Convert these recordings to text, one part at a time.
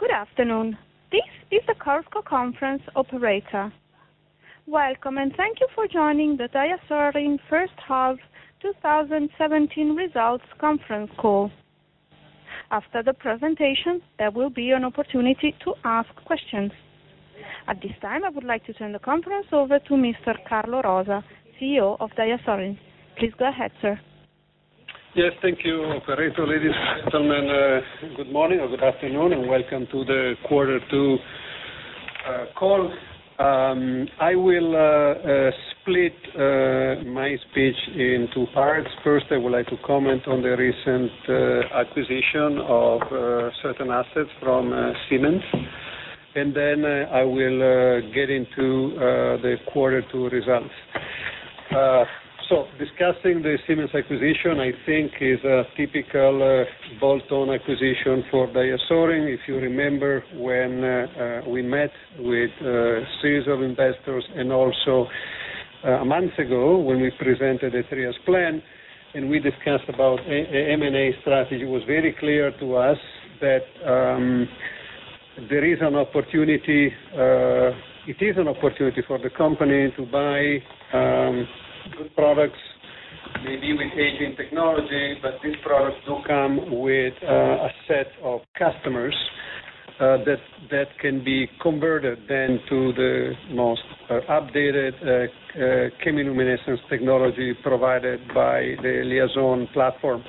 Good afternoon. This is the Chorus Call conference operator. Welcome and thank you for joining the DiaSorin first half 2017 results conference call. After the presentation, there will be an opportunity to ask questions. At this time, I would like to turn the conference over to Mr. Carlo Rosa, CEO of DiaSorin. Please go ahead, sir. Yes, thank you, operator. Ladies and gentlemen, good morning or good afternoon, and welcome to the quarter two call. I will split my speech in two parts. First, I would like to comment on the recent acquisition of certain assets from Siemens, and then I will get into the quarter two results. So, discussing the Siemens acquisition, I think is a typical bolt-on acquisition for DiaSorin. If you remember when we met with a series of investors and also a month ago when we presented the 3 years plan and we discussed about M&A strategy, it was very clear to us that there is an opportunity, it is an opportunity for the company to buy good products, maybe with aging technology, but these products do come with a set of customers that can be converted then to the most updated chemiluminescence technology provided by the Liaison platform.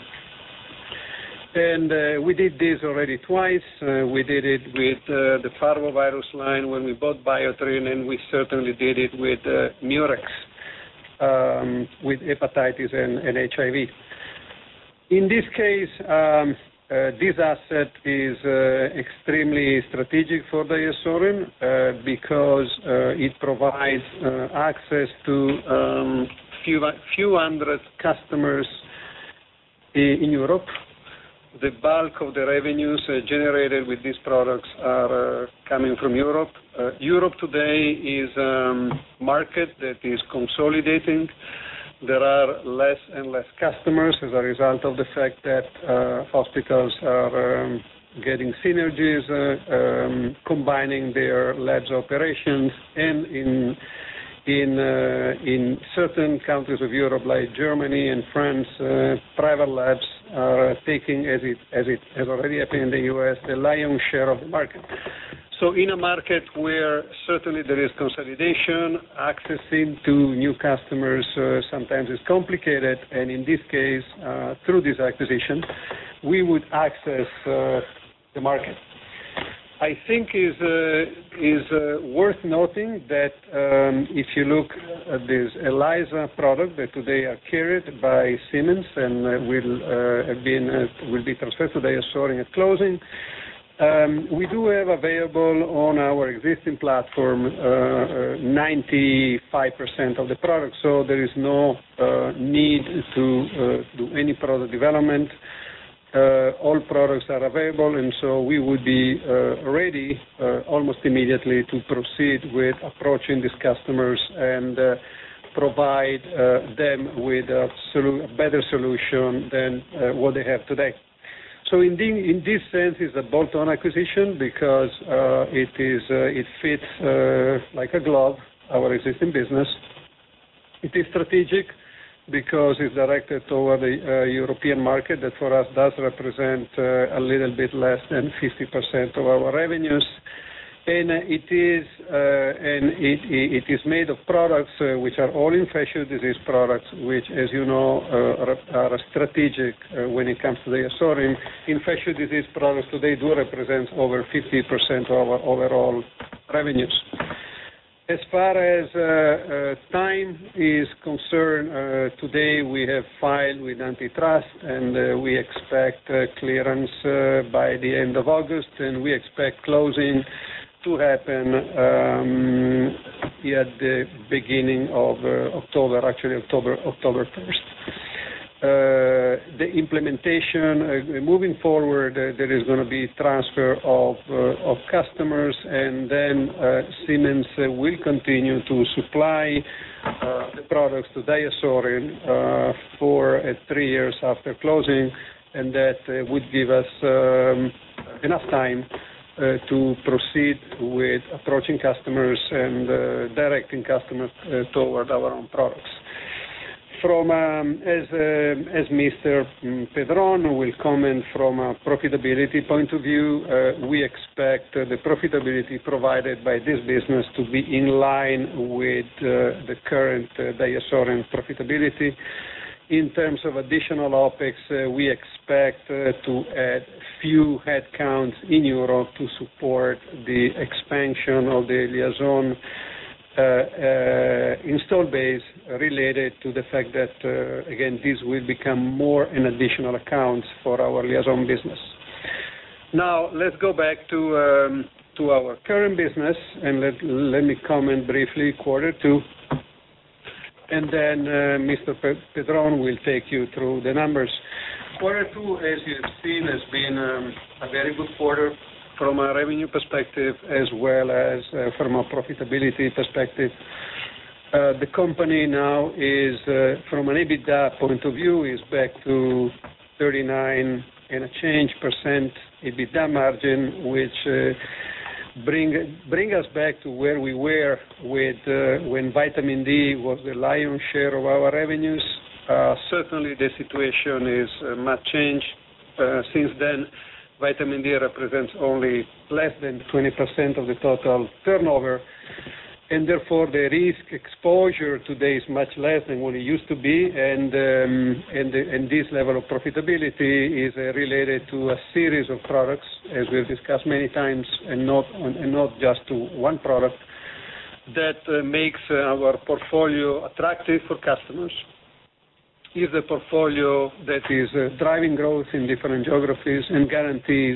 And we did this already twice. We did it with the parvovirus line when we bought Biotrin, and we certainly did it with Murex. With hepatitis and HIV. In this case, this asset is extremely strategic for DiaSorin because it provides access to few hundred customers in Europe. The bulk of the revenues generated with these products are coming from Europe. Europe today is a market that is consolidating. There are less and less customers as a result of the fact that hospitals are getting synergies, combining their labs operations, and in certain countries of Europe like Germany and France, private labs are taking, as it has already happened in the U.S., the lion's share of the market. So in a market where certainly there is consolidation, accessing to new customers sometimes is complicated, and in this case, through this acquisition, we would access the market. I think is worth noting that if you look at this ELISA product that today are carried by Siemens and will be transferred to DiaSorin at closing, we do have available on our existing platform 95% of the product, so there is no need to do any product development. All products are available, and so we would be ready almost immediately to proceed with approaching these customers and provide them with a better solution than what they have today. So in this sense, it's a bolt-on acquisition because it fits like a glove our existing business. It is strategic because it's directed toward the European market that for us does represent a little bit less than 50% of our revenues. And it is made of products which are all infectious disease products, which, as you know, are strategic when it comes to DiaSorin. Infectious disease products today do represent over 50% of our overall revenues. As far as time is concerned, today we have filed with antitrust, and we expect clearance by the end of August, and we expect closing to happen at the beginning of October, actually October 1st. The implementation, moving forward, there is going to be transfer of customers, and then Siemens will continue to supply the products to DiaSorin for 3 years after closing, and that would give us enough time to proceed with approaching customers and directing customers toward our own products. From as Mr. Pedron will comment from a profitability point of view, we expect the profitability provided by this business to be in line with the current DiaSorin profitability. In terms of additional OPEX, we expect to add few headcounts in Europe to support the expansion of the Liaison install base related to the fact that, again, this will become more an additional accounts for our Liaison business. Now, let's go back to our current business, and let me comment briefly quarter two. And then Mr. Pedron will take you through the numbers. Quarter two, as you've seen, has been a very good quarter from a revenue perspective as well as from a profitability perspective. The company now is, from an EBITDA point of view, is back to 39 and a change percent EBITDA margin, which bring us back to where we were with when vitamin D was the lion's share of our revenues. Certainly the situation is much changed. Since then, vitamin D represents only less than 20% of the total turnover, and therefore the risk exposure today is much less than what it used to be, and this level of profitability is related to a series of products, as we've discussed many times, and not just to one product, that makes our portfolio attractive for customers. Is a portfolio that is driving growth in different geographies and guarantees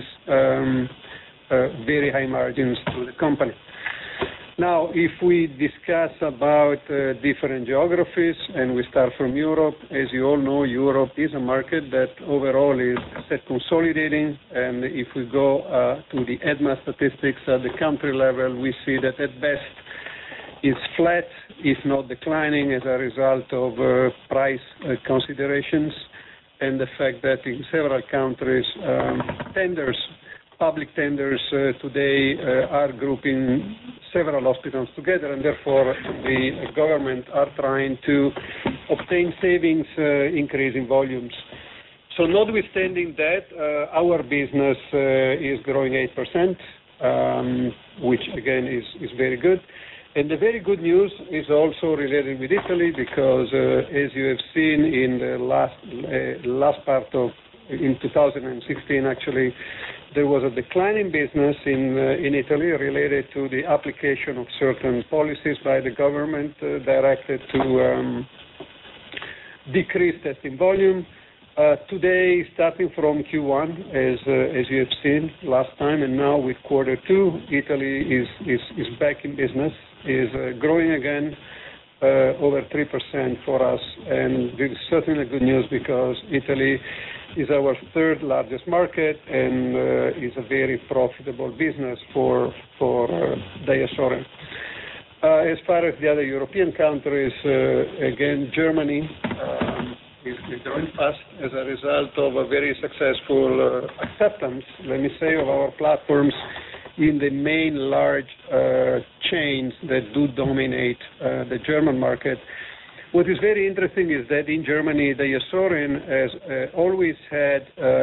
very high margins to the company. Now, if we discuss about different geographies, and we start from Europe, as you all know, Europe is a market that overall is consolidating, and if we go to the EDMA statistics at the country level, we see that at best is flat, if not declining, as a result of price considerations and the fact that in several countries, public tenders today are grouping several hospitals together, and therefore the government are trying to obtain savings, increasing volumes. So notwithstanding that, our business is growing 8%, which again is very good. And the very good news is also related with Italy, because as you have seen in the last part of, in 2016 actually, there was a decline in business in Italy related to the application of certain policies by the government directed to decrease testing volume. Today, starting from Q1, as you have seen last time, and now with quarter two, Italy is back in business, is growing again over 3% for us, and this is certainly good news because Italy is our third largest market and is a very profitable business for DiaSorin. As far as the other European countries, again, Germany is growing fast as a result of a very successful acceptance, let me say, of our platforms in the main large chains that do dominate the German market. What is very interesting is that in Germany, DiaSorin has always had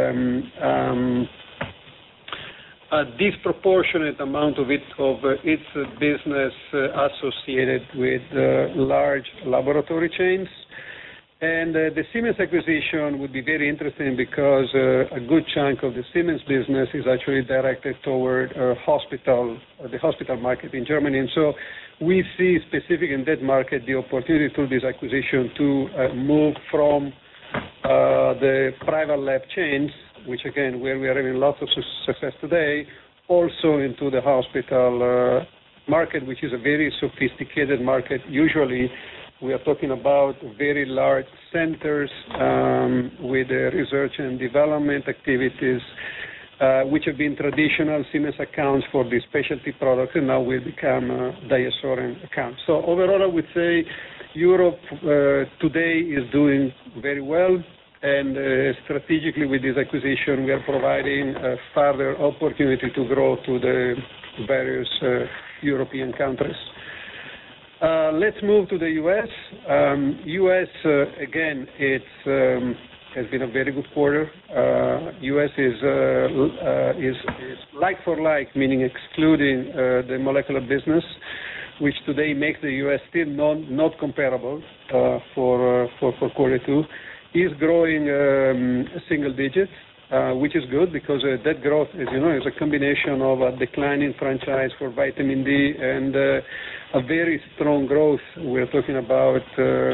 a disproportionate amount of its business associated with large laboratory chains. And the Siemens acquisition would be very interesting because a good chunk of the Siemens business is actually directed toward the hospital market in Germany. And so we see specific in that market the opportunity through this acquisition to move from the private lab chains, which again, where we are having lots of success today, also into the hospital market, which is a very sophisticated market. Usually, we are talking about very large centers with research and development activities, which have been traditional Siemens accounts for the specialty products, and now will become DiaSorin accounts. So overall, I would say Europe today is doing very well. and strategically with this acquisition, we are providing further opportunity to grow to the various European countries. Let's move to the U.S. U.S. Again, has been a very good quarter. U.S. is like for like, meaning excluding the molecular business, which today makes the U.S. still not comparable for quarter two, is growing single digits, which is good because that growth, as you know, is a combination of a declining franchise for vitamin D and a very strong growth. We're talking about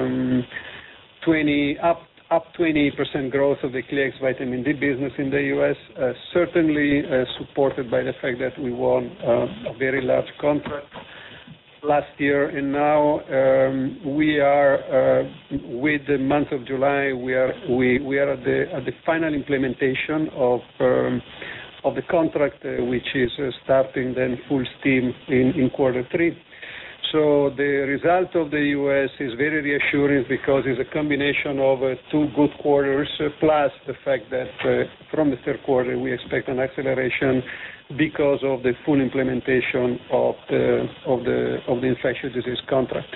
20% growth of the Clearex vitamin D business in the U.S., certainly supported by the fact that we won a very large contract last year, and now we are with the month of July. We are at the final implementation of the contract, which is starting then full steam in quarter three. So the result of the U.S. is very reassuring because it's a combination of two good quarters plus the fact that from the third quarter we expect an acceleration because of the full implementation of the infectious disease contract.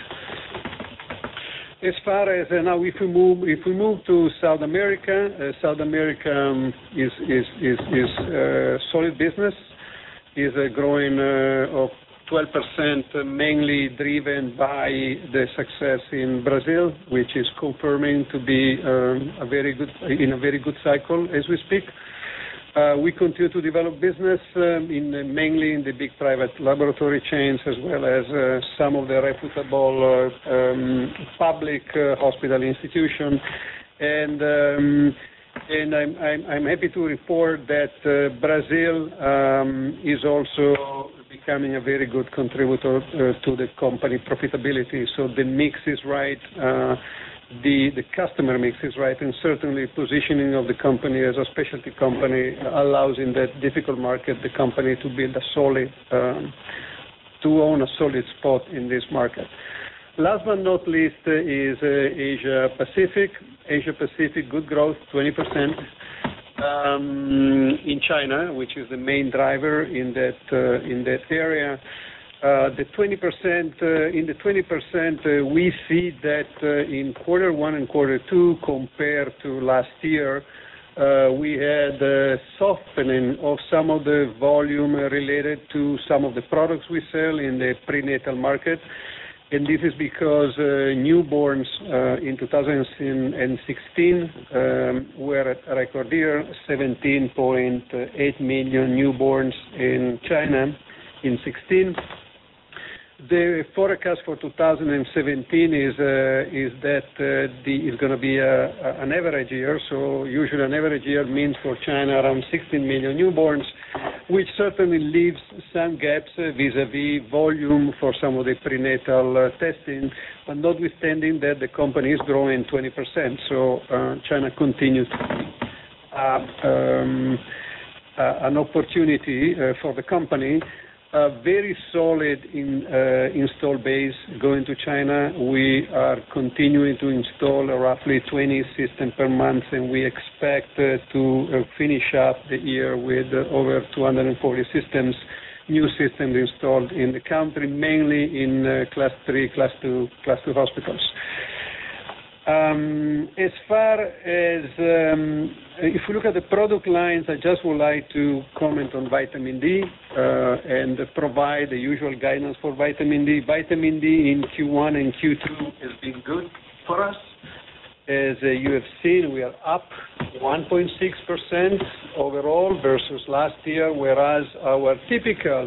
As far as now, if we move to South America, South America is solid business, is growing of 12%, mainly driven by the success in Brazil, which is confirming to be a very good cycle as we speak. We continue to develop business mainly in the big private laboratory chains as well as some of the reputable public hospital institutions. And I'm happy to report that Brazil is also becoming a very good contributor to the company profitability. So the mix is right. The customer mix is right, and certainly positioning of the company as a specialty company allows in that difficult market the company to build to own a solid spot in this market. Last but not least is Asia Pacific. Asia Pacific, good growth, 20%. In China, which is the main driver in that area. The 20%, in the 20%, we see that in quarter one and quarter two compared to last year, we had a softening of some of the volume related to some of the products we sell in the prenatal market. And this is because newborns in 2016 were at a record year, 17.8 million newborns in China in 16. The forecast for 2017 is that is going to be an average year. So usually an average year means for China around 16 million newborns, which certainly leaves some gaps vis-a-vis volume for some of the prenatal testing, but notwithstanding that the company is growing 20%. So China continues to be an opportunity for the company. Very solid install base going to China. We are continuing to install roughly 20 systems per month, and we expect to finish up the year with over 240 systems, new systems installed in the country, mainly in class 3, class 2 hospitals. As far as if we look at the product lines, I just would like to comment on vitamin D and provide the usual guidance for vitamin D. Vitamin D in Q1 and Q2 has been good for us. As you have seen, we are up 1.6% overall versus last year, whereas our typical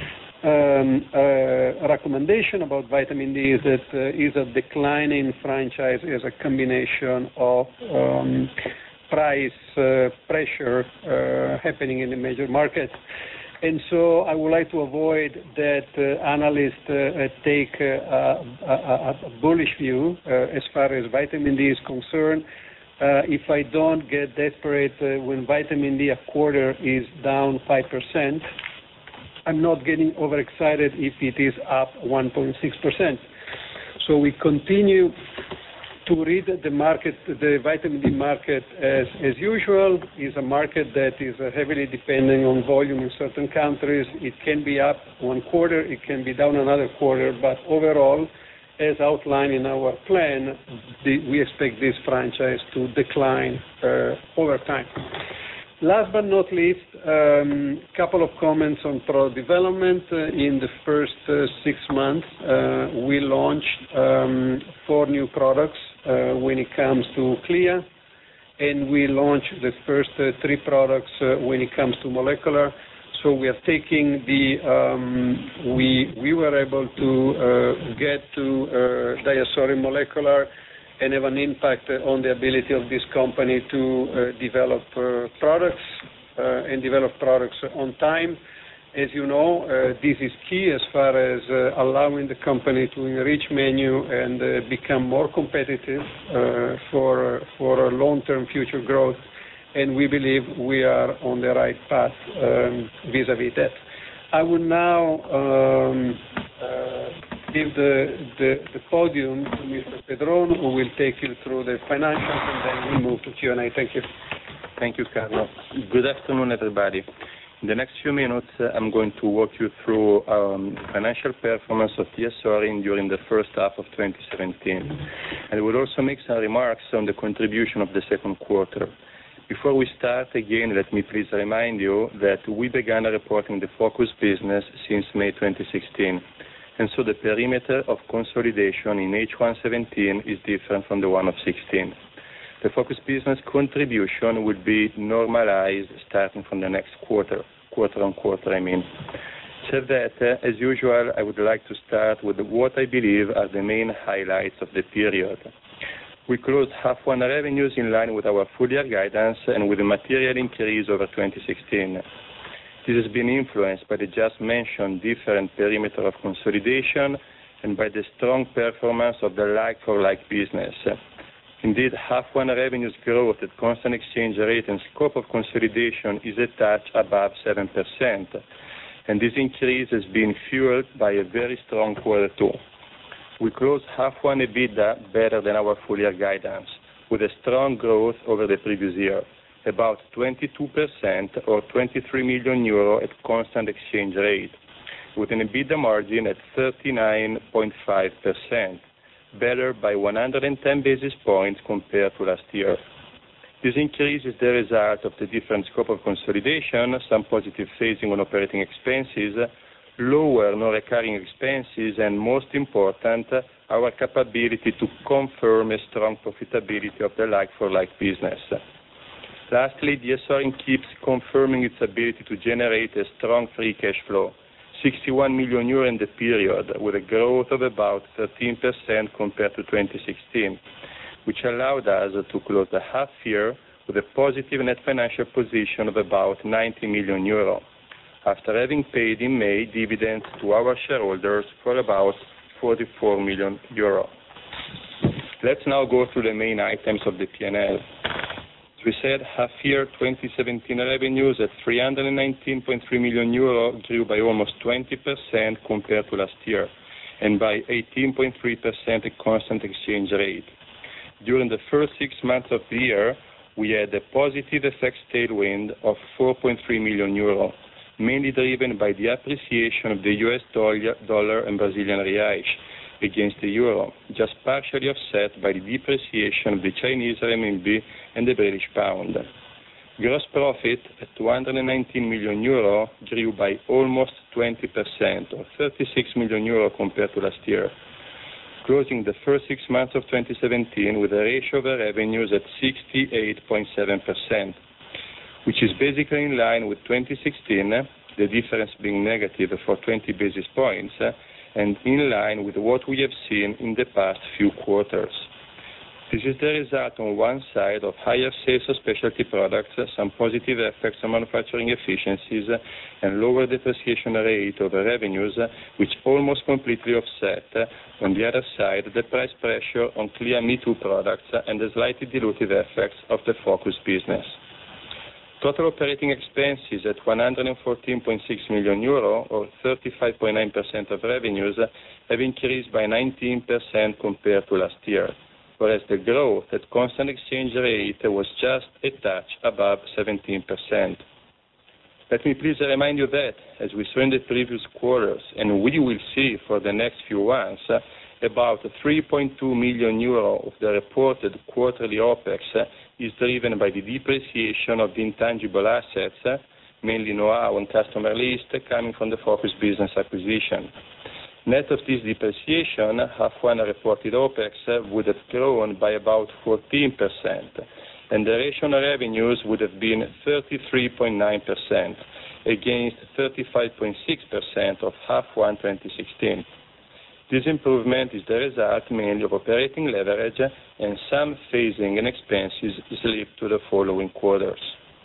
recommendation about vitamin D is that is a declining franchise as a combination of price pressure happening in the major market. And so I would like to avoid that analysts take a bullish view as far as vitamin D is concerned. If I don't get desperate when vitamin D a quarter is down 5%, I'm not getting overexcited if it is up 1.6%. So we continue to read the market, the vitamin D market as usual, is a market that is heavily depending on volume in certain countries. It can be up one quarter, it can be down another quarter, but overall, as outlined in our plan, we expect this franchise to decline over time. Last but not least, couple of comments on product development. In the first 6 months, we launched 4 new products when it comes to CLIA, and we launched the first 3 products when it comes to molecular. So we are taking we were able to get to DiaSorin molecular and have an impact on the ability of this company to develop products and develop products on time. As you know, this is key as far as allowing the company to enrich menu and become more competitive for long-term future growth. And we believe we are on the right path vis-a-vis that. I will now give the podium to Mr. Pedron, who will take you through the financials, and then we'll move to Q&A. Thank you. Thank you, Carlo. Good afternoon, everybody. In the next few minutes, I'm going to walk you through financial performance of DiaSorin during the first half of 2017. And we'll also make some remarks on the contribution of the second quarter. Before we start, again, let me please remind you that we began reporting the Focus business since May 2016. And so the perimeter of consolidation in H1 17 is different from the one of 16. The Focus business contribution will be normalized starting from the next quarter on quarter, I mean. So that, as usual, I would like to start with what I believe are the main highlights of the period. We closed H1 revenues in line with our full-year guidance and with a material increase over 2016. This has been influenced by the just mentioned different perimeter of consolidation and by the strong performance of the like-for-like business. Indeed, H1 revenues growth at constant exchange rate and scope of consolidation is a touch above 7%. And this increase has been fueled by a very strong quarter two. We closed H1 EBITDA better than our full-year guidance, with a strong growth over the previous year, about 22% or 23 million euro at constant exchange rate, with an EBITDA margin at 39.5%, better by 110 basis points compared to last year. This increase is the result of the different scope of consolidation, some positive phasing on operating expenses, lower non-recurring expenses, and most important, our capability to confirm a strong profitability of the like-for-like business. Lastly, DiaSorin keeps confirming its ability to generate a strong free cash flow, 61 million euro in the period, with a growth of about 13% compared to 2016, which allowed us to close the half year with a positive net financial position of about 90 million euro, after having paid in May dividends to our shareholders for about 44 million euro. Let's now go through the main items of the P&L. As we said, half-year 2017 revenues at 319.3 million euro grew by almost 20% compared to last year, and by 18.3% at constant exchange rate. During the first 6 months of the year, we had a positive FX tailwind of 4.3 million euro, mainly driven by the appreciation of the US dollar and Brazilian reais against the euro, just partially offset by the depreciation of the Chinese renminbi and the British pound. Gross profit at 219 million euro grew by almost 20%, or 36 million euro compared to last year, closing the first 6 months of 2017 with a ratio of revenues at 68.7%, which is basically in line with 2016, the difference being negative for 20 basis points, and in line with what we have seen in the past few quarters. This is the result on one side of higher sales of specialty products, some positive effects on manufacturing efficiencies, and lower depreciation rate over revenues, which almost completely offset, on the other side, the price pressure on CLIA Me Too products and the slightly dilutive effects of the Focus business. Total operating expenses at 114.6 million euro, or 35.9% of revenues, have increased by 19% compared to last year. whereas the growth at constant exchange rate was just a touch above 17%. Let me please remind you that, as we saw in the previous quarters, and we will see for the next few ones, about 3.2 million euro of the reported quarterly OPEX is driven by the depreciation of the intangible assets, mainly know-how and customer list, coming from the Focus Business acquisition. Net of this depreciation, H1 reported OPEX would have grown by about 14%, and the ratio on revenues would have been 33.9% against 35.6% of H1 2016. This improvement is the result mainly of operating leverage and some phasing and expenses slipped to the following quarters.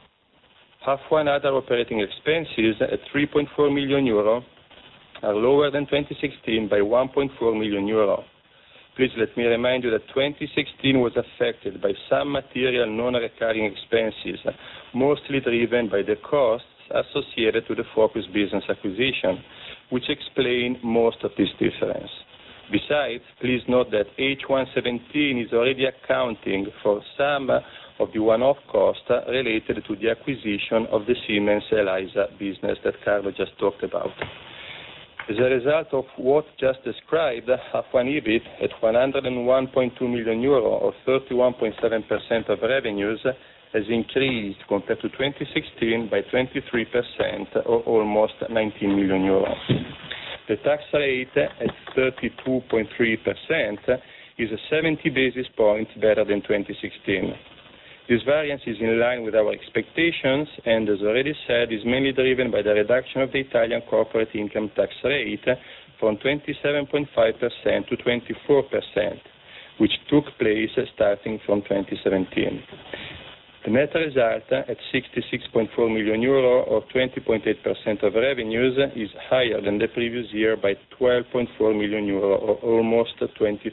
H1 other operating expenses at 3.4 million euro are lower than 2016 by 1.4 million euro. Please let me remind you that 2016 was affected by some material non-recurring expenses, mostly driven by the costs associated to the Focus Business acquisition, which explain most of this difference. Besides, please note that H1 17 is already accounting for some of the one-off costs related to the acquisition of the Siemens ELISA business that Carlo just talked about. As a result of what just described, H1 EBIT at 101.2 million euro, or 31.7% of revenues, has increased compared to 2016 by 23%, or almost 19 million euro. The tax rate at 32.3% is 70 basis points better than 2016. This variance is in line with our expectations and, as already said, is mainly driven by the reduction of the Italian corporate income tax rate from 27.5% to 24%, which took place starting from 2017. The net result at 66.4 million euro, or 20.8% of revenues, is higher than the previous year by 12.4 million euro, or almost 23%.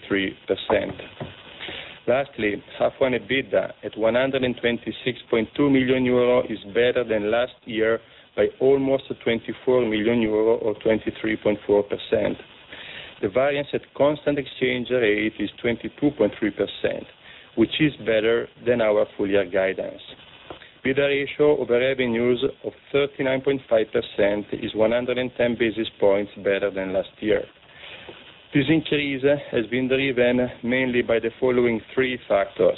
Lastly, H1 EBITDA at 126.2 million euro is better than last year by almost 24 million euro, or 23.4%. The variance at constant exchange rate is 22.3%, which is better than our full-year guidance. EBITDA ratio over revenues of 39.5% is 110 basis points better than last year. This increase has been driven mainly by the following three factors.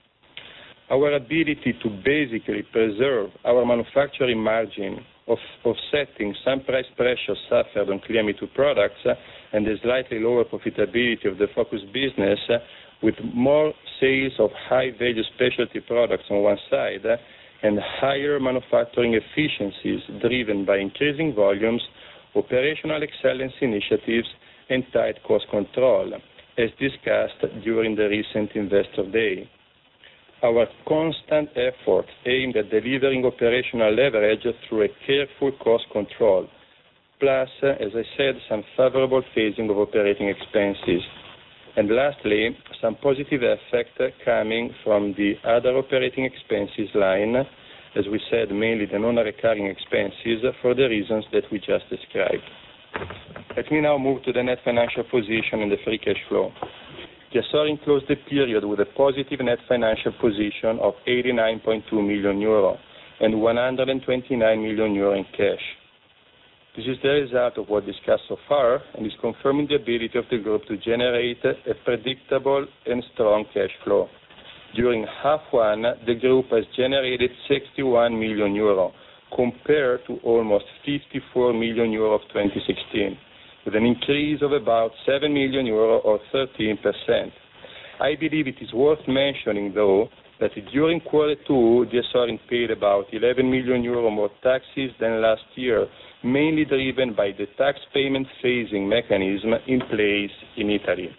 Our ability to basically preserve our manufacturing margin of offsetting some price pressure suffered on Clear Me 2 products and the slightly lower profitability of the Focus Business, with more sales of high-value specialty products on one side and higher manufacturing efficiencies driven by increasing volumes, operational excellence initiatives, and tight cost control, as discussed during the recent Investor Day. Our constant effort aimed at delivering operational leverage through a careful cost control, plus, as I said, some favorable phasing of operating expenses. And lastly, some positive effect coming from the other operating expenses line, as we said, mainly the non-recurring expenses for the reasons that we just described. Let me now move to the net financial position and the free cash flow. Diasorin closed the period with a positive net financial position of 89.2 million euro and 129 million euro in cash. This is the result of what discussed so far and is confirming the ability of the group to generate a predictable and strong cash flow. During H1, the group has generated 61 million euro compared to almost 54 million euro of 2016, with an increase of about 7 million euro or 13%. I believe it is worth mentioning, though, that during quarter two, Diasorin paid about 11 million euro more taxes than last year, mainly driven by the tax payment phasing mechanism in place in Italy.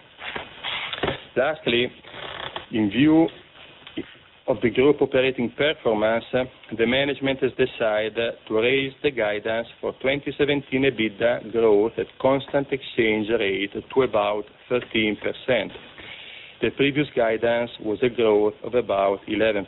Lastly, in view of the group operating performance, the management has decided to raise the guidance for 2017 EBITDA growth at constant exchange rate to about 13%. The previous guidance was a growth of about 11%.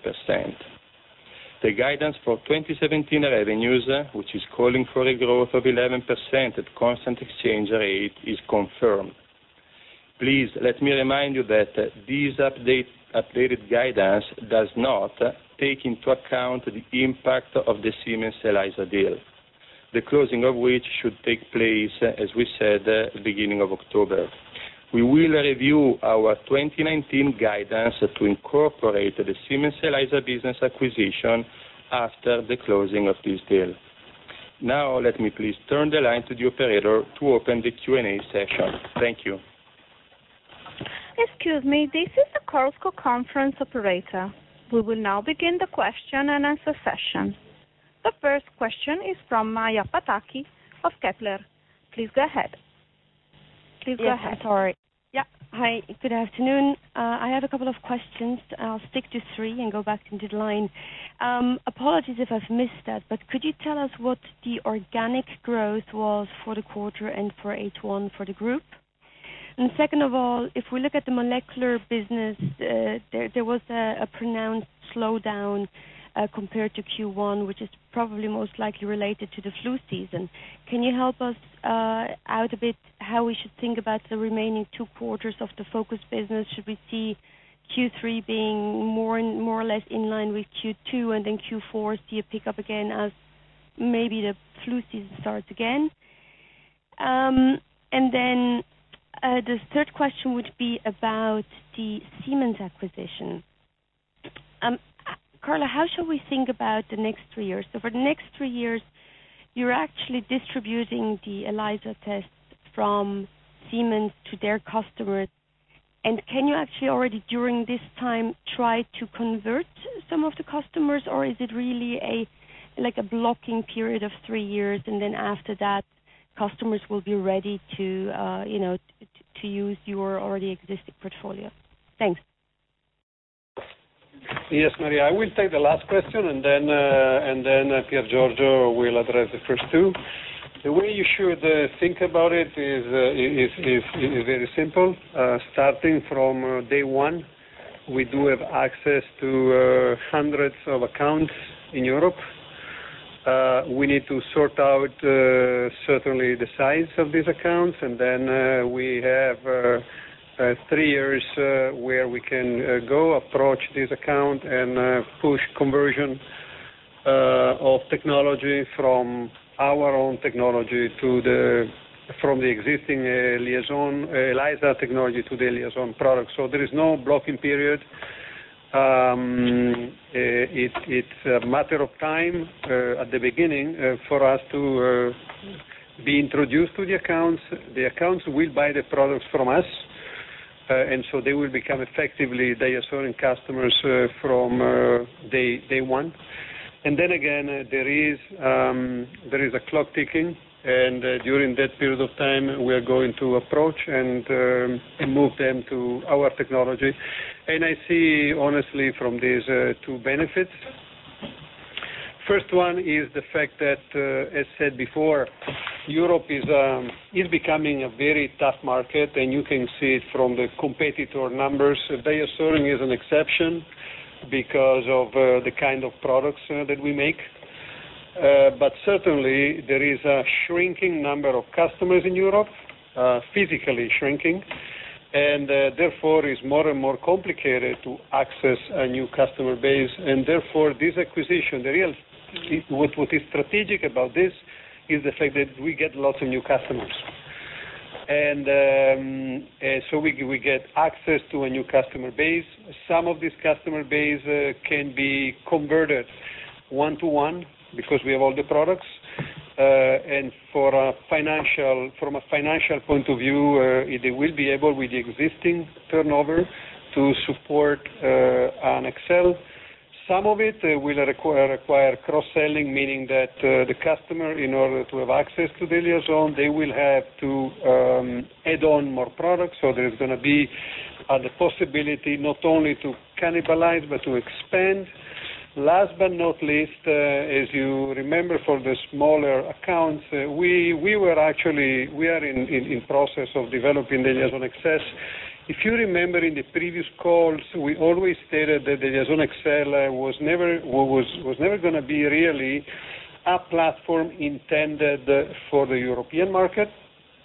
The guidance for 2017 revenues, which is calling for a growth of 11% at constant exchange rate, is confirmed. Please let me remind you that this updated guidance does not take into account the impact of the Siemens ELISA deal, the closing of which should take place, as we said, beginning of October. We will review our 2019 guidance to incorporate the Siemens ELISA business acquisition after the closing of this deal. Now, let me please turn the line to the operator to open the Q&A session. Thank you. Excuse me, this is the Chorus Call conference operator. We will now begin the question and answer session. The first question is from Maja Pataki of Kepler. Please go ahead. I'm sorry. Yeah. Hi, good afternoon. I have a couple of questions. I'll stick to three and go back into the line. Apologies if I've missed that, but could you tell us what the organic growth was for the quarter and for H1 for the group? And second of all, if we look at the molecular business, there was a pronounced slowdown compared to Q1, which is probably most likely related to the flu season. Can you help us out a bit how we should think about the remaining 2 quarters of the focus business? Should we see Q3 being more or less in line with Q2 and then Q4 see a pickup again as maybe the flu season starts again? And then the third question would be about the Siemens acquisition. Carla, how shall we think about the next 3 years? So for the next 3 years, you're actually distributing the ELISA tests from Siemens to their customers. And can you actually already during this time try to convert some of the customers, or is it really a blocking period of 3 years, and then after that, customers will be ready to to use your already existing portfolio? Thanks. Yes, Maria, I will take the last question, and then Pier Giorgio will address the first two. The way you should think about it is very simple. Starting from day one, we do have access to hundreds of accounts in Europe. We need to sort out certainly the size of these accounts, and then we have 3 years where we can go approach this account and push conversion of technology from our own technology from the existing ELISA technology to the liaison product. So there is no blocking period. It's a matter of time at the beginning for us to be introduced to the accounts. The accounts will buy the products from us. And so they will become effectively DiaSorin customers from day one. And then again, there is a clock ticking, and during that period of time, we are going to approach and move them to our technology. And I see, honestly, from these 2 benefits. First one is the fact that, as said before, Europe is becoming a very tough market, and you can see it from the competitor numbers. DiaSorin is an exception because of the kind of products that we make. But certainly, there is a shrinking number of customers in Europe, physically shrinking, and therefore is more and more complicated to access a new customer base. And therefore, this acquisition, what is strategic about this is the fact that we get lots of new customers. And so we get access to a new customer base. Some of this customer base can be converted one-to-one because we have all the products. And from a financial point of view, they will be able, with the existing turnover, to support an Excel. Some of it will require cross-selling, meaning that the customer, in order to have access to the liaison, they will have to add on more products. So there's going to be the possibility not only to cannibalize, but to expand. Last but not least, as you remember, for the smaller accounts, we are in process of developing the Liaison XS. If you remember in the previous calls, we always stated that the Liaison XL was never going to be really a platform intended for the European market.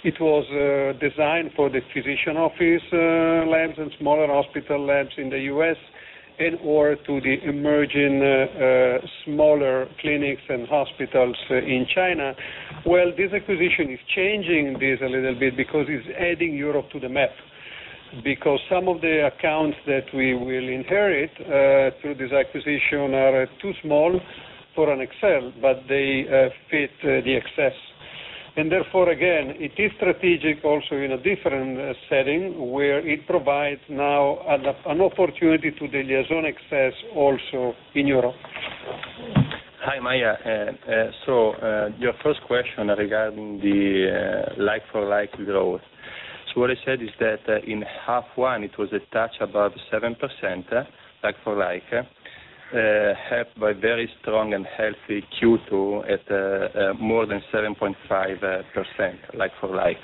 It was designed for the physician office labs and smaller hospital labs in the U.S. and or to the emerging smaller clinics and hospitals in China. Well, this acquisition is changing this a little bit because it's adding Europe to the map. Because some of the accounts that we will inherit through this acquisition are too small for an Excel, but they fit the excess. And therefore, again, it is strategic also in a different setting where it provides now an opportunity to the liaison access also in Europe. Hi, Maya. So your first question regarding the like-for-like growth. So what I said is that in half one it was a touch above 7% like-for-like, helped by very strong and healthy Q2 at more than 7.5% like-for-like.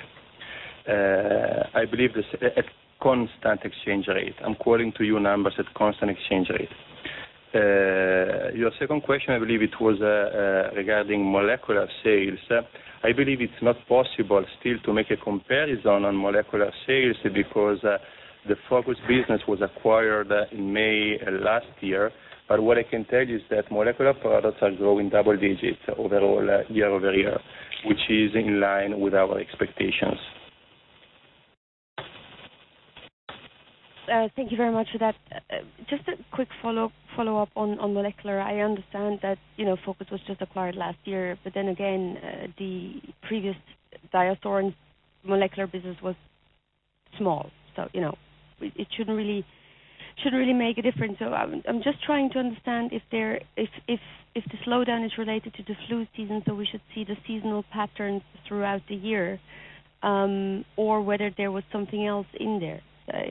I believe this at constant exchange rate. I'm quoting to you numbers at constant exchange rate. Your second question, I believe it was regarding molecular sales. I believe it's not possible still to make a comparison on molecular sales because the Focus business was acquired in May last year. But what I can tell you is that molecular products are growing double digits overall year over year, which is in line with our expectations. Thank you very much for that. Just a quick follow-up on molecular. I understand that Focus was just acquired last year, but then again, the previous DiaSorin molecular business was small, so it shouldn't really make a difference. So I'm just trying to understand if the slowdown is related to the flu season, so we should see the seasonal patterns throughout the year, or whether there was something else in there.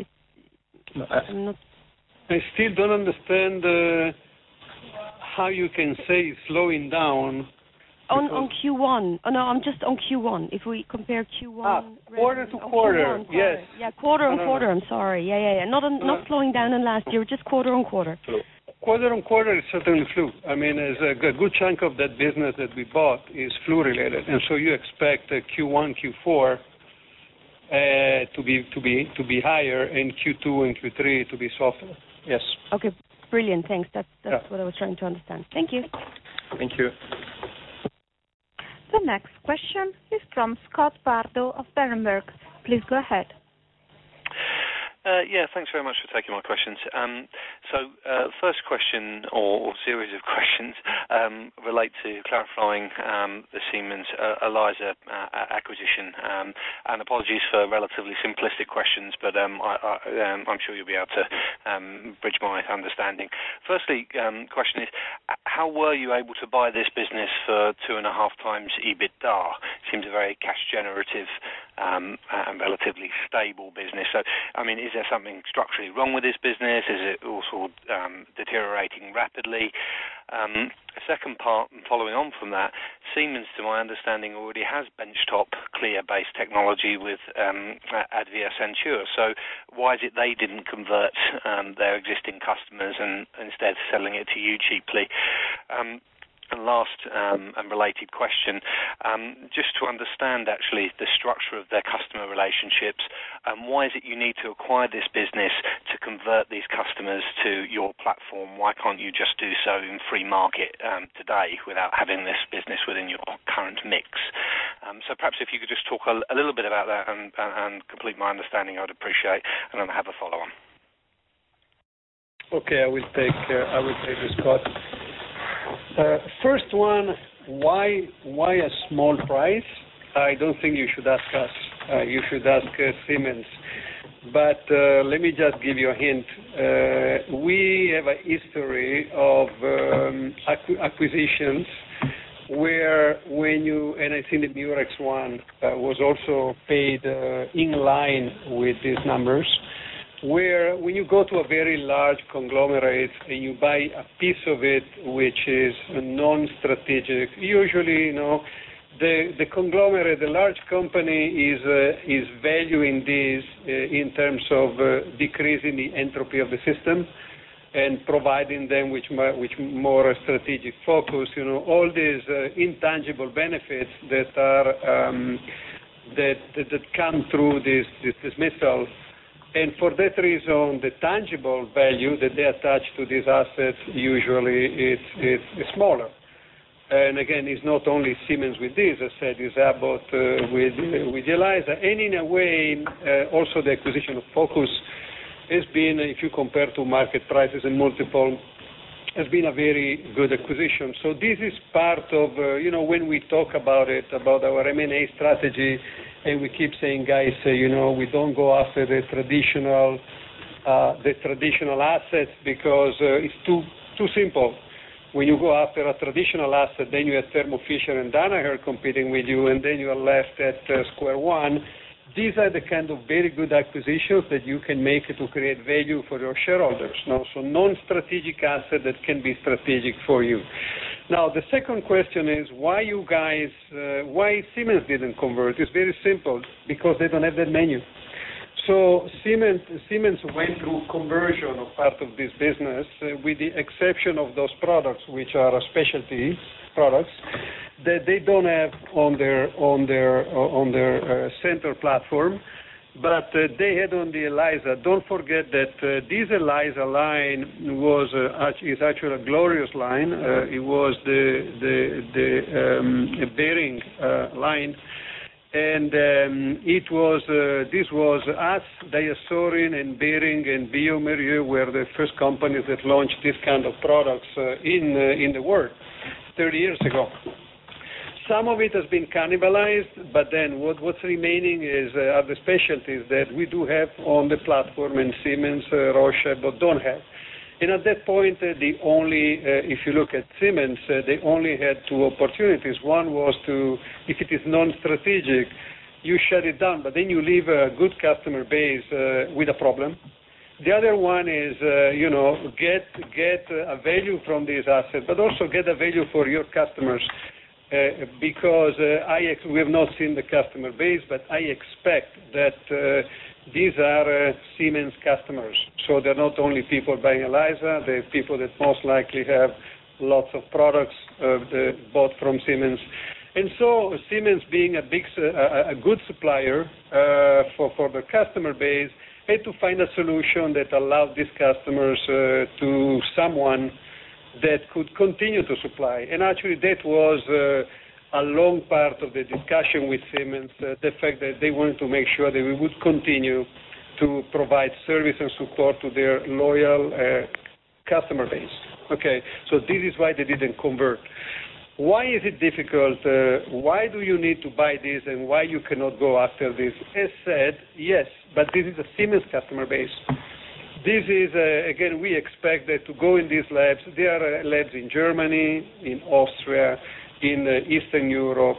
I still don't understand how you can say slowing down. On Q1. Oh, no, I'm just on Q1. If we compare Q1... quarter to quarter, Q1, yes. Yeah, quarter on quarter, I'm sorry. Yeah. Not slowing down in last year, just quarter on quarter. Quarter on quarter is certainly flu. I mean, a good chunk of that business that we bought is flu-related, and so you expect Q1, Q4 to be higher, and Q2 and Q3 to be softer. Yes. Okay, brilliant. Thanks. That's what I was trying to understand. Thank you. Thank you. The next question is from Scott Bardo of Berenberg. Please go ahead. Thanks very much for taking my questions. First question or series of questions relate to clarifying the Siemens ELISA acquisition. And apologies for relatively simplistic questions, but I'm sure you'll be able to bridge my understanding. Firstly, question is, how were you able to buy this business for 2.5 times EBITDA? Seems a very cash generative and relatively stable business. So, I mean, is there something structurally wrong with this business? Is it also deteriorating rapidly? Second part, following on from that, Siemens, to my understanding, already has benchtop CLIA-based technology with Advia Censure. So why is it they didn't convert their existing customers and instead selling it to you cheaply? And last and related question, just to understand actually the structure of their customer relationships, why is it you need to acquire this business to convert these customers to your platform? Why can't you just do so in free market today without having this business within your current mix? So perhaps if you could just talk a little bit about that and complete my understanding, I would appreciate, and then I have a follow-on. Okay, I will take this, Scott. First one, why a small price? I don't think you should ask us. You should ask Siemens. But let me just give you a hint. We have a history of acquisitions where and I think the Murex one was also paid in line with these numbers, where when you go to a very large conglomerate and you buy a piece of it which is non-strategic, usually, the conglomerate, the large company is valuing this in terms of decreasing the entropy of the system and providing them with more strategic focus, all these intangible benefits that that come through this dismissal. And for that reason, the tangible value that they attach to these assets usually is smaller. And again, it's not only Siemens with this, as I said, it's Abbott with ELISA. And in a way, also the acquisition of Focus has been, if you compare to market prices and multiple, has been a very good acquisition. So this is part of, when we talk about our M&A strategy, and we keep saying, guys, we don't go after the traditional assets because it's too simple. When you go after a traditional asset, then you have Thermo Fisher and Danaher competing with you, and then you are left at square one. These are the kind of very good acquisitions that you can make to create value for your shareholders. So non-strategic asset that can be strategic for you. Now, the second question is why Siemens didn't convert? It's very simple, because they don't have that menu. So Siemens went through conversion of part of this business, with the exception of those products which are specialty products that they don't have on their center platform, but they had on the ELISA. Don't forget that this ELISA line is actually a glorious line. It was the bearing line. And this was us, DiaSorin and Behring and bioMérieux were the first companies that launched this kind of products in the world 30 years ago. Some of it has been cannibalized, but then what's remaining are the specialties that we do have on the platform, and Siemens, Roche, but don't have. And at that point, if you look at Siemens, they only had two opportunities. One was to, if it is non-strategic, you shut it down, but then you leave a good customer base with a problem. The other one is, get a value from these assets, but also get a value for your customers. Because we have not seen the customer base, but I expect that these are Siemens customers. So they're not only people buying ELISA, they're people that most likely have lots of products bought from Siemens. And so Siemens, being a good supplier for the customer base, had to find a solution that allowed these customers to someone that could continue to supply. And actually that was a long part of the discussion with Siemens, the fact that they wanted to make sure that we would continue to provide service and support to their loyal customer base. Okay, so this is why they didn't convert. Why is it difficult? Why do you need to buy this, and why you cannot go after this? As said, yes, but this is a Siemens customer base. This is, again, we expect that to go in these labs. There are labs in Germany, in Austria, in Eastern Europe,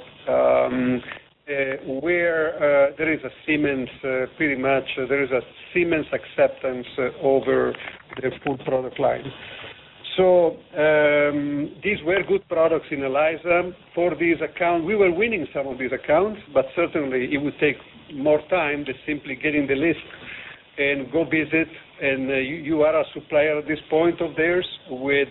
where there is a Siemens, pretty much, there is a Siemens acceptance over the full product line. So these were good products in ELISA. For these accounts, we were winning some of these accounts, but certainly it would take more time than simply getting the list and go visit. And you are a supplier at this point of theirs with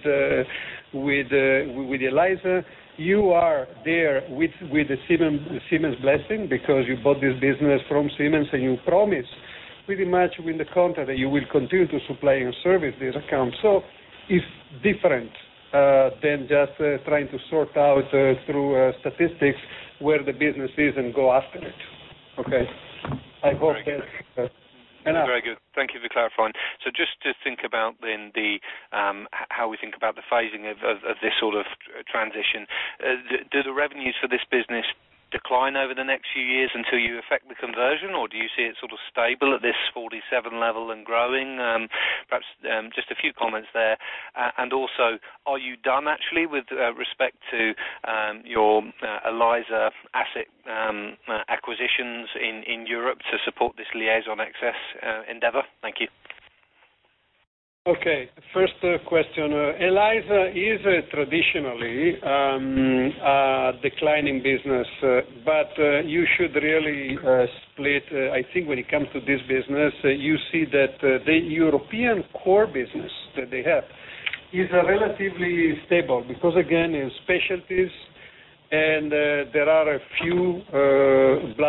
ELISA. You are there with the Siemens blessing, because you bought this business from Siemens, and you promise pretty much with the contract that you will continue to supply and service these accounts. So it's different than just trying to sort out through statistics where the business is and go after it. Okay, I hope that. Very good. Thank you for clarifying. So just to think about then how we think about the phasing of this sort of transition, do the revenues for this business decline over the next few years until you effect the conversion, or do you see it sort of stable at this 47 level and growing? Perhaps just a few comments there. And also, are you done actually with respect to your ELISA asset acquisitions in Europe to support this liaison access endeavor? Thank you. Okay, first question. ELISA is traditionally a declining business, but you should really split. I think when it comes to this business, you see that the European core business that they have is relatively stable, because again, in specialties, and there are a few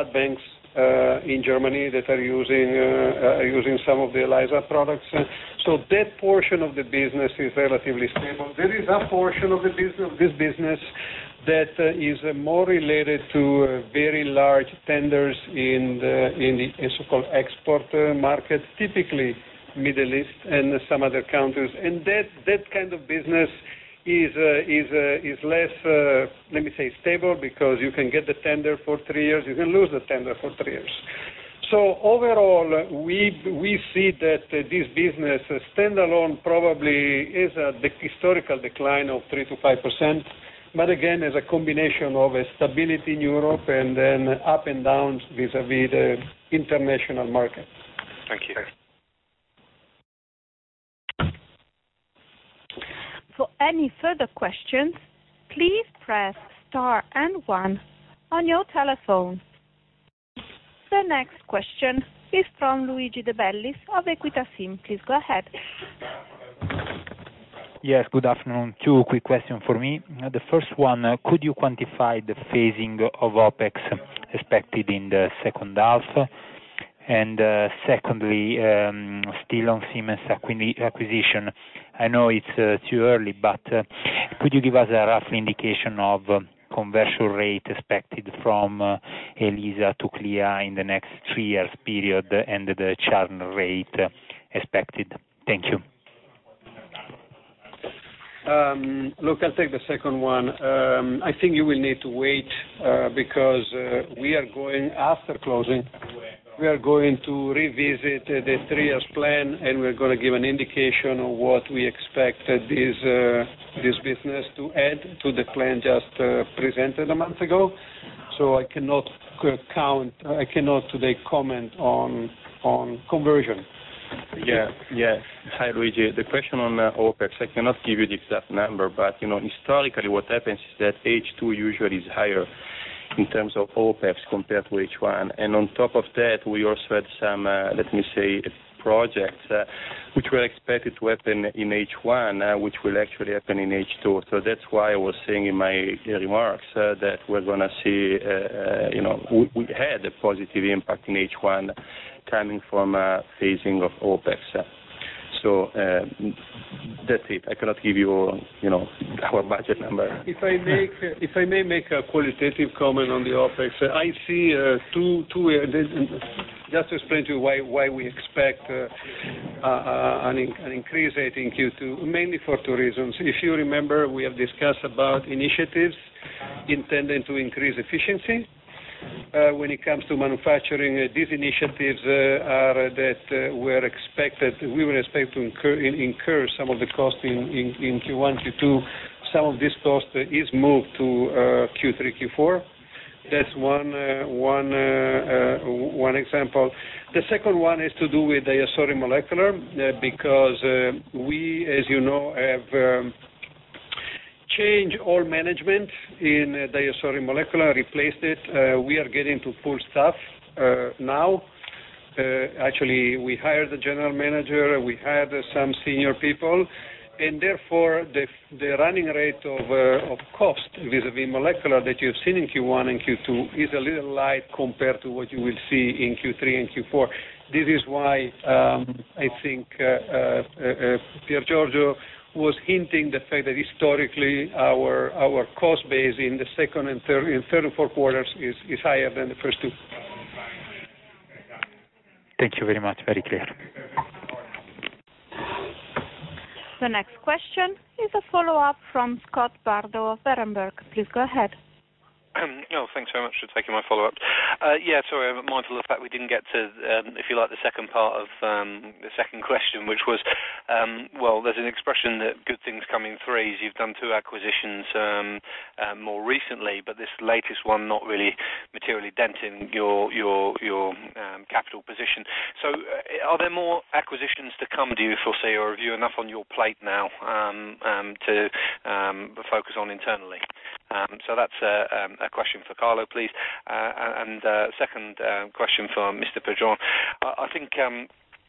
blood banks in Germany that are using some of the ELISA products. So that portion of the business is relatively stable. There is a portion of this business that is more related to very large tenders in the so-called export market, typically Middle East and some other countries, and that kind of business is less, let me say, stable, because you can get the tender for 3 years, you can lose the tender for 3 years. So overall, we see that this business standalone probably is a historical decline of 3 to 5%, but again, as a combination of a stability in Europe and then up and downs vis-a-vis the international market. Thank you. For any further questions, please press star and 1 on your telephone. The next question is from Luigi De Bellis of Equita SIM. Please go ahead. Yes, good afternoon. 2 quick questions for me. The first one, could you quantify the phasing of OPEX expected in the second half? And secondly, still on Siemens acquisition, I know it's too early, but could you give us a rough indication of conversion rate expected from ELISA to CLIA in the next 3 years period, and the churn rate expected? Thank you. Look, I'll take the second one. I think you will need to wait because we are going, after closing, we are going to revisit the 3 years plan, and we're going to give an indication of what we expect this business to add to the plan just presented a month ago. So I cannot today comment on conversion. Yeah. Hi, Luigi. The question on OPEX, I cannot give you the exact number, but historically, what happens is that H2 usually is higher in terms of OPEX compared to H1, and on top of that, we also had some, let me say, projects which were expected to happen in H1, which will actually happen in H2. So that's why I was saying in my remarks that we're going to see, we had a positive impact in H1 coming from phasing of OPEX. So that's it. I cannot give you, our budget number. If I may make a qualitative comment on the OPEX, I see two just to explain to you why we expect an increase rate in Q2, mainly for 2 reasons. If you remember, we have discussed about initiatives intended to increase efficiency. When it comes to manufacturing, these initiatives are that we were expect to incur some of the cost in Q1, Q2. Some of this cost is moved to Q3, Q4. That's one example. The second one is to do with DiaSorin Molecular, because we, as you know, have changed all management in DiaSorin Molecular, replaced it. We are getting to full staff now. Actually, we hired the general manager, we hired some senior people, and therefore the running rate of cost vis-a-vis molecular that you've seen in Q1 and Q2 is a little light compared to what you will see in Q3 and Q4. This is why I think Pier Giorgio was hinting the fact that historically our cost base in the third and fourth quarters is higher than the first 2. Thank you very much. Very clear. The next question is a follow-up from Scott Bardo of Berenberg. Please go ahead. Thanks very much for taking my follow-up. Sorry, I'm mindful of the fact we didn't get to, if you like, the second part of the second question, which was, there's an expression that good things come in threes. You've done 2 acquisitions more recently, but this latest one not really materially denting your capital position. So are there more acquisitions to come, do you foresee, or have you enough on your plate now to focus on internally? So that's a question for Carlo, please. And second question for Mr. Pedron. I think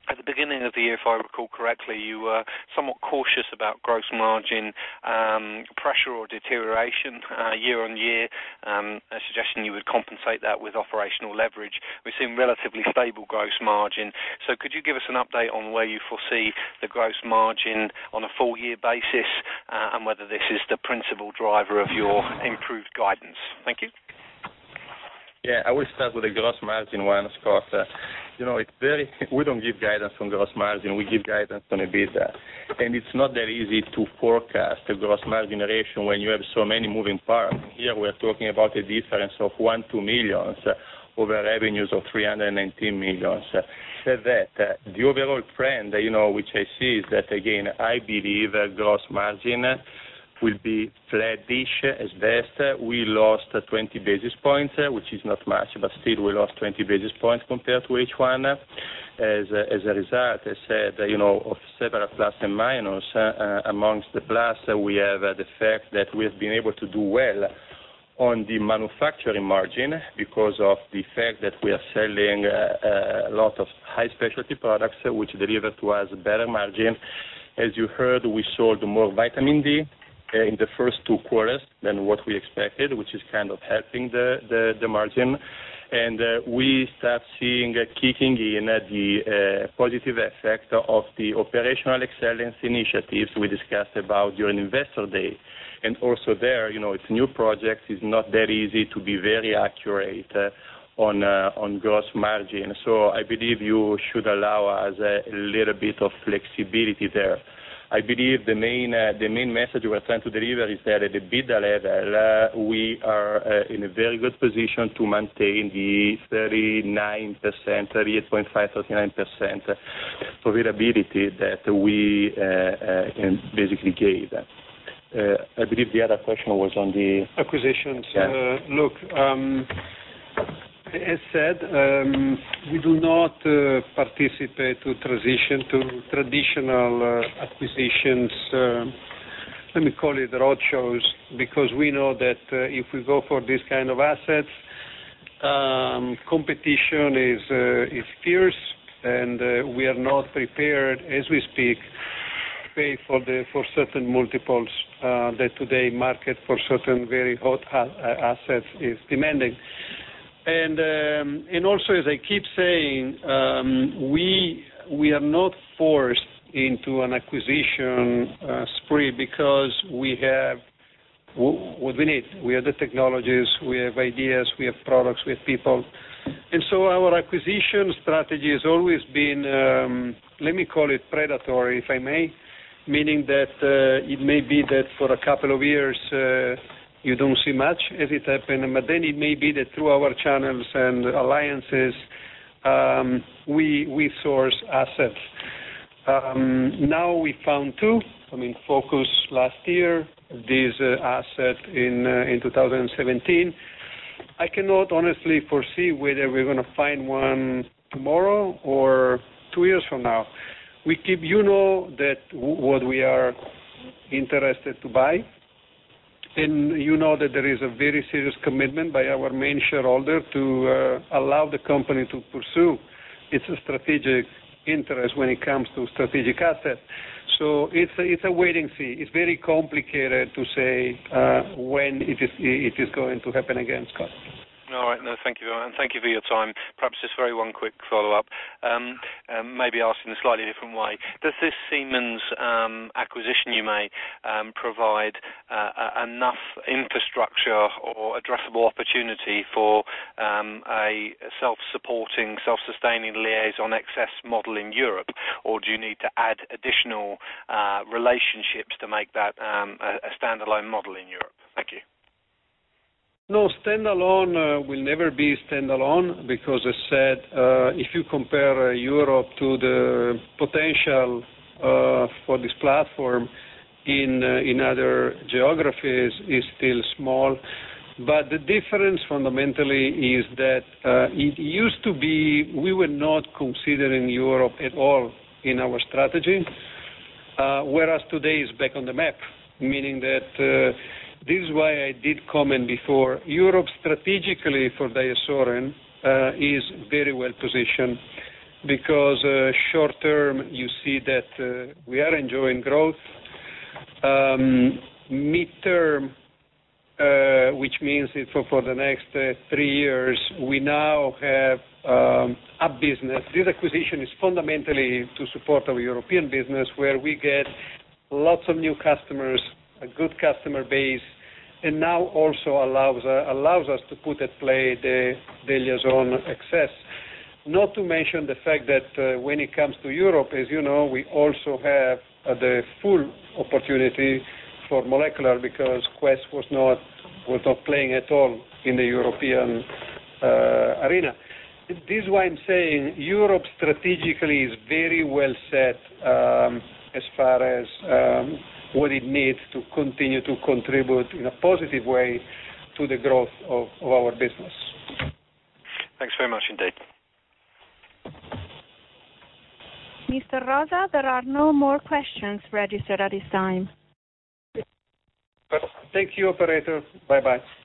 at the beginning of the year, if I recall correctly, you were somewhat cautious about gross margin pressure or deterioration year on year, suggesting you would compensate that with operational leverage. We've seen relatively stable gross margin. So could you give us an update on where you foresee the gross margin on a full-year basis and whether this is the principal driver of your improved guidance? Thank you. Yeah, I will start with the gross margin one, Scott. We don't give guidance on gross margin. We give guidance on EBITDA. And it's not that easy to forecast the gross margin ratio when you have so many moving parts. Here we're talking about a difference of 1-2 million over revenues of 319 million. Said that, the overall trend, which I see is that, again, I believe gross margin will be flattish at best. We lost 20 basis points, which is not much, but still we lost 20 basis points compared to H1. As a result, I said, of several plus and minus. Amongst the plus, we have the fact that we have been able to do well on the manufacturing margin because of the fact that we are selling a lot of high specialty products, which deliver to us better margin. As you heard, we sold more vitamin D in the first 2 quarters than what we expected, which is kind of helping the margin. And we start seeing kicking in the positive effect of the operational excellence initiatives we discussed about during Investor Day. And also there, it's new projects. It's not that easy to be very accurate on gross margin. So I believe you should allow us a little bit of flexibility there. I believe the main message we're trying to deliver is that at the EBITDA level, we are in a very good position to maintain the 38.5-39% profitability that we basically gave. I believe the other question was on the acquisitions. Yeah. Look, as said, we do not participate to transition to traditional acquisitions, let me call it roadshows, because we know that if we go for this kind of assets, competition is fierce, and we are not prepared, as we speak, pay for certain multiples that today market for certain very hot assets is demanding. And also, as I keep saying, we are not forced into an acquisition spree because we have what we need. We have the technologies, we have ideas, we have products, we have people. And so our acquisition strategy has always been, let me call it predatory, if I may, meaning that it may be that for a couple of years you don't see much as it happened, but then it may be that through our channels and alliances, we source assets. Now we found 2. Focus last year, this asset in 2017. I cannot honestly foresee whether we're going to find one tomorrow or 2 years from now. We keep, that what we are interested to buy, and that there is a very serious commitment by our main shareholder to allow the company to pursue its strategic interest when it comes to strategic assets. So it's a wait and see. It's very complicated to say when it is going to happen again, Scott. All right, no, thank you, and thank you for your time. Perhaps just one quick follow-up, maybe asked in a slightly different way. Does this Siemens acquisition you may provide enough infrastructure or addressable opportunity for a self-supporting, self-sustaining liaison excess model in Europe, or do you need to add additional relationships to make that a standalone model in Europe? Thank you. No, standalone will never be standalone because, as said, if you compare Europe to the potential for this platform in other geographies is still small. But the difference fundamentally is that it used to be we were not considering Europe at all in our strategy, whereas today is back on the map, meaning that this is why I did comment before. Europe strategically for DiaSorin is very well positioned. because short term you see that we are enjoying growth. Mid-term, which means for the next 3 years, we now have a business. This acquisition is fundamentally to support our European business, where we get lots of new customers, a good customer base, and now also allows us to put at play the Liaison XS. Not to mention the fact that when it comes to Europe, as you know, we also have the full opportunity for molecular, because Quest was not playing at all in the European arena. This is why I'm saying Europe strategically is very well set as far as what it needs to continue to contribute in a positive way to the growth of our business. Thanks very much indeed. Mr. Rosa, there are no more questions registered at this time. Thank you, operator. Bye-bye.